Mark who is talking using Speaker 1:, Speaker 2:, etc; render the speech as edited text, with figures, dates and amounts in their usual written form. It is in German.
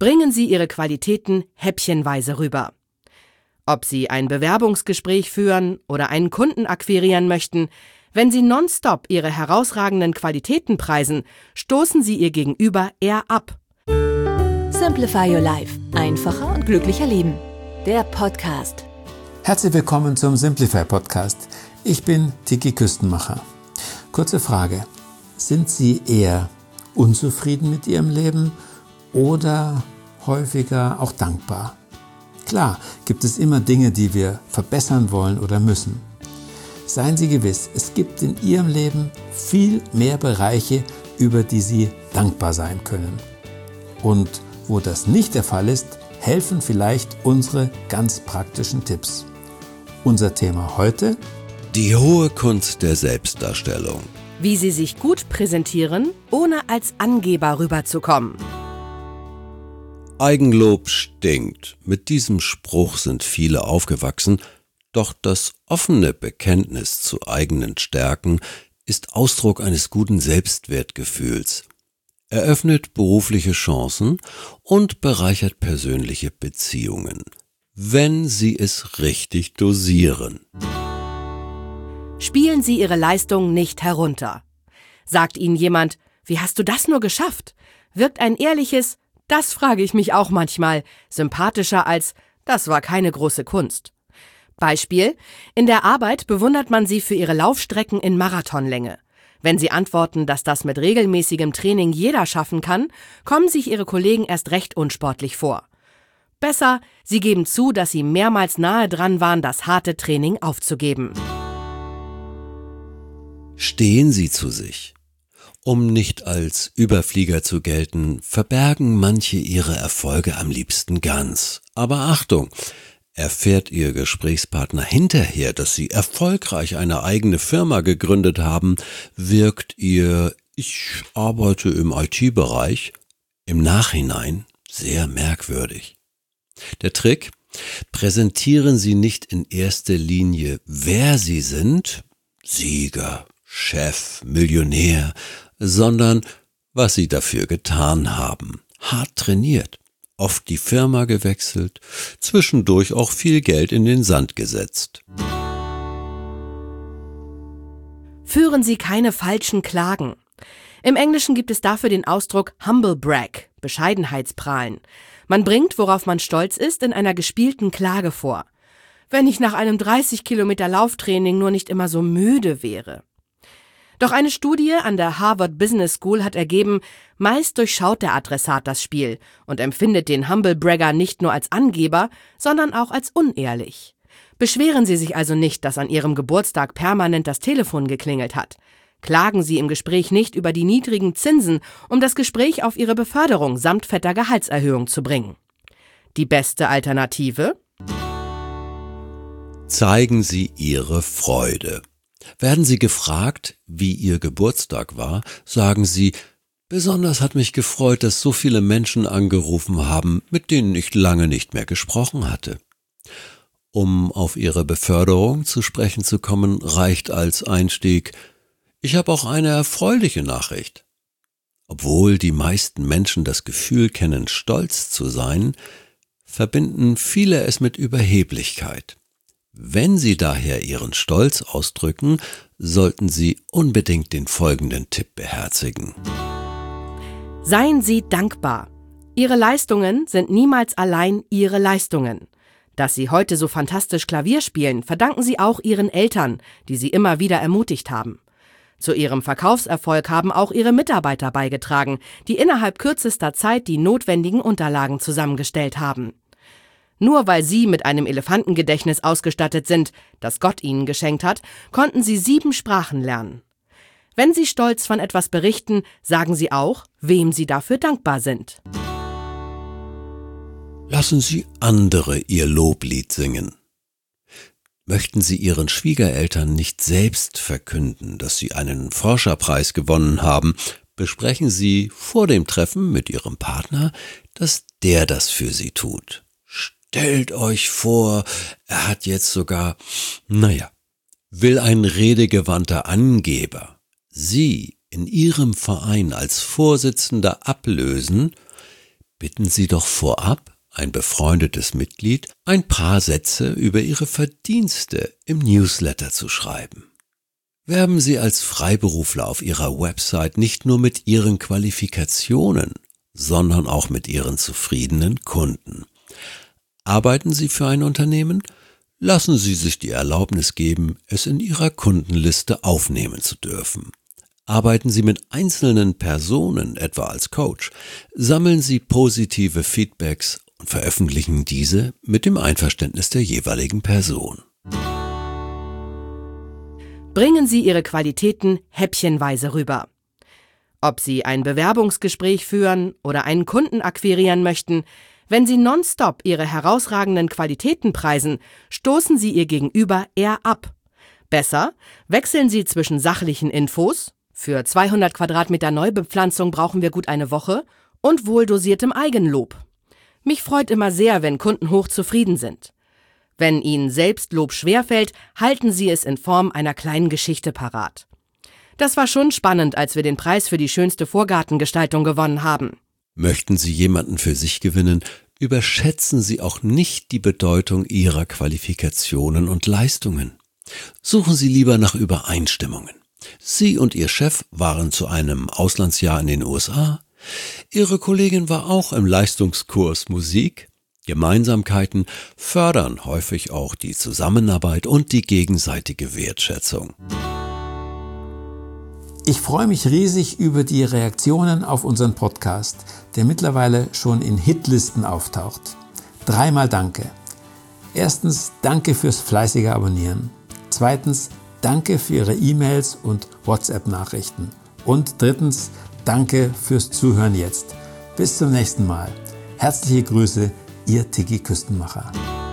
Speaker 1: bringen Sie Ihre Qualitäten häppchenweise rüber. Ob Sie ein Bewerbungsgespräch führen oder einen Kunden akquirieren möchten, wenn Sie nonstop Ihre herausragenden Qualitäten preisen, stoßen Sie Ihr Gegenüber eher ab.
Speaker 2: Simplify Your Life. Einfacher und glücklicher leben. Der Podcast.
Speaker 3: Herzlich willkommen zum Simplify Podcast. Ich bin Tiki Küstenmacher. Kurze Frage. Sind Sie eher unzufrieden mit Ihrem Leben oder häufiger auch dankbar? Klar, gibt es immer Dinge, die wir verbessern wollen oder müssen. Seien Sie gewiss, es gibt in Ihrem Leben viel mehr Bereiche, über die Sie dankbar sein können. Und wo das nicht der Fall ist, helfen vielleicht unsere ganz praktischen Tipps. Unser Thema heute:
Speaker 4: die hohe Kunst der Selbstdarstellung.
Speaker 1: Wie Sie sich gut präsentieren, ohne als Angeber rüberzukommen.
Speaker 4: Eigenlob stinkt. Mit diesem Spruch sind viele aufgewachsen, doch das offene Bekenntnis zu eigenen Stärken ist Ausdruck eines guten Selbstwertgefühls, eröffnet berufliche Chancen und bereichert persönliche Beziehungen, wenn Sie es richtig dosieren.
Speaker 1: Spielen Sie Ihre Leistung nicht herunter. Sagt Ihnen jemand, wie hast du das nur geschafft? Wirkt ein ehrliches, das frage ich mich auch manchmal, sympathischer als, das war keine große Kunst. Beispiel: In der Arbeit bewundert man Sie für Ihre Laufstrecken in Marathonlänge. Wenn Sie antworten, dass das mit regelmäßigem Training jeder schaffen kann, kommen sich Ihre Kollegen erst recht unsportlich vor. Besser, Sie geben zu, dass Sie mehrmals nahe dran waren, das harte Training aufzugeben.
Speaker 4: Stehen Sie zu sich. Um nicht als Überflieger zu gelten, verbergen manche ihre Erfolge am liebsten ganz. Aber Achtung! Erfährt Ihr Gesprächspartner hinterher, dass Sie erfolgreich eine eigene Firma gegründet haben, wirkt Ihr „Ich arbeite im IT-Bereich" im Nachhinein sehr merkwürdig. Der Trick: Präsentieren Sie nicht in erster Linie, wer Sie sind, Sieger, Chef, Millionär, sondern was Sie dafür getan haben. Hart trainiert, oft die Firma gewechselt, zwischendurch auch viel Geld in den Sand gesetzt.
Speaker 1: Führen Sie keine falschen Klagen. Im Englischen gibt es dafür den Ausdruck Humble Brag, Bescheidenheitsprahlen. Man bringt, worauf man stolz ist, in einer gespielten Klage vor. Wenn ich nach einem 30 Kilometer Lauftraining nur nicht immer so müde wäre. Doch eine Studie an der Harvard Business School hat ergeben, meist durchschaut der Adressat das Spiel und empfindet den Humble Bragger nicht nur als Angeber, sondern auch als unehrlich. Beschweren Sie sich also nicht, dass an Ihrem Geburtstag permanent das Telefon geklingelt hat. Klagen Sie im Gespräch nicht über die niedrigen Zinsen, um das Gespräch auf Ihre Beförderung samt fetter Gehaltserhöhung zu bringen. Die beste Alternative?
Speaker 4: Zeigen Sie Ihre Freude. Werden Sie gefragt, wie Ihr Geburtstag war, sagen Sie: Besonders hat mich gefreut, dass so viele Menschen angerufen haben, mit denen ich lange nicht mehr gesprochen hatte. Um auf Ihre Beförderung zu sprechen zu kommen, reicht als Einstieg: Ich habe auch eine erfreuliche Nachricht. Obwohl die meisten Menschen das Gefühl kennen, stolz zu sein, verbinden viele es mit Überheblichkeit. Wenn Sie daher Ihren Stolz ausdrücken, sollten Sie unbedingt den folgenden Tipp beherzigen.
Speaker 1: Seien Sie dankbar. Ihre Leistungen sind niemals allein Ihre Leistungen. Dass Sie heute so fantastisch Klavier spielen, verdanken Sie auch Ihren Eltern, die Sie immer wieder ermutigt haben. Zu Ihrem Verkaufserfolg haben auch Ihre Mitarbeiter beigetragen, die innerhalb kürzester Zeit die notwendigen Unterlagen zusammengestellt haben. Nur weil Sie mit einem Elefantengedächtnis ausgestattet sind, das Gott Ihnen geschenkt hat, konnten Sie 7 Sprachen lernen. Wenn Sie stolz von etwas berichten, sagen Sie auch, wem Sie dafür dankbar sind.
Speaker 4: Lassen Sie andere Ihr Loblied singen. Möchten Sie Ihren Schwiegereltern nicht selbst verkünden, dass Sie einen Forscherpreis gewonnen haben, besprechen Sie vor dem Treffen mit Ihrem Partner, dass der das für Sie tut. Stellt euch vor, er hat jetzt sogar, will ein redegewandter Angeber Sie in Ihrem Verein als Vorsitzender ablösen, bitten Sie doch vorab ein befreundetes Mitglied, ein paar Sätze über Ihre Verdienste im Newsletter zu schreiben. Werben Sie als Freiberufler auf Ihrer Website nicht nur mit Ihren Qualifikationen, sondern auch mit Ihren zufriedenen Kunden. Arbeiten Sie für ein Unternehmen? Lassen Sie sich die Erlaubnis geben, es in Ihrer Kundenliste aufnehmen zu dürfen. Arbeiten Sie mit einzelnen Personen, etwa als Coach, sammeln Sie positive Feedbacks und veröffentlichen diese mit dem Einverständnis der jeweiligen Person.
Speaker 1: Bringen Sie Ihre Qualitäten häppchenweise rüber. Ob Sie ein Bewerbungsgespräch führen oder einen Kunden akquirieren möchten, wenn Sie nonstop Ihre herausragenden Qualitäten preisen, stoßen Sie Ihr Gegenüber eher ab. Besser, wechseln Sie zwischen sachlichen Infos, für 200 Quadratmeter Neubepflanzung brauchen wir gut eine Woche, und wohldosiertem Eigenlob. Mich freut immer sehr, wenn Kunden hochzufrieden sind. Wenn Ihnen Selbstlob schwerfällt, halten Sie es in Form einer kleinen Geschichte parat. Das war schon spannend, als wir den Preis für die schönste Vorgartengestaltung gewonnen haben.
Speaker 4: Möchten Sie jemanden für sich gewinnen, überschätzen Sie auch nicht die Bedeutung Ihrer Qualifikationen und Leistungen. Suchen Sie lieber nach Übereinstimmungen. Sie und Ihr Chef waren zu einem Auslandsjahr in den USA. Ihre Kollegin war auch im Leistungskurs Musik. Gemeinsamkeiten fördern häufig auch die Zusammenarbeit und die gegenseitige Wertschätzung.
Speaker 3: Ich freue mich riesig über die Reaktionen auf unseren Podcast, der mittlerweile schon in Hitlisten auftaucht. 3-mal Danke. Erstens, danke fürs fleißige Abonnieren. Zweitens, danke für Ihre E-Mails und WhatsApp-Nachrichten. Und drittens, danke fürs Zuhören jetzt. Bis zum nächsten Mal. Herzliche Grüße, Ihr Tiki Küstenmacher.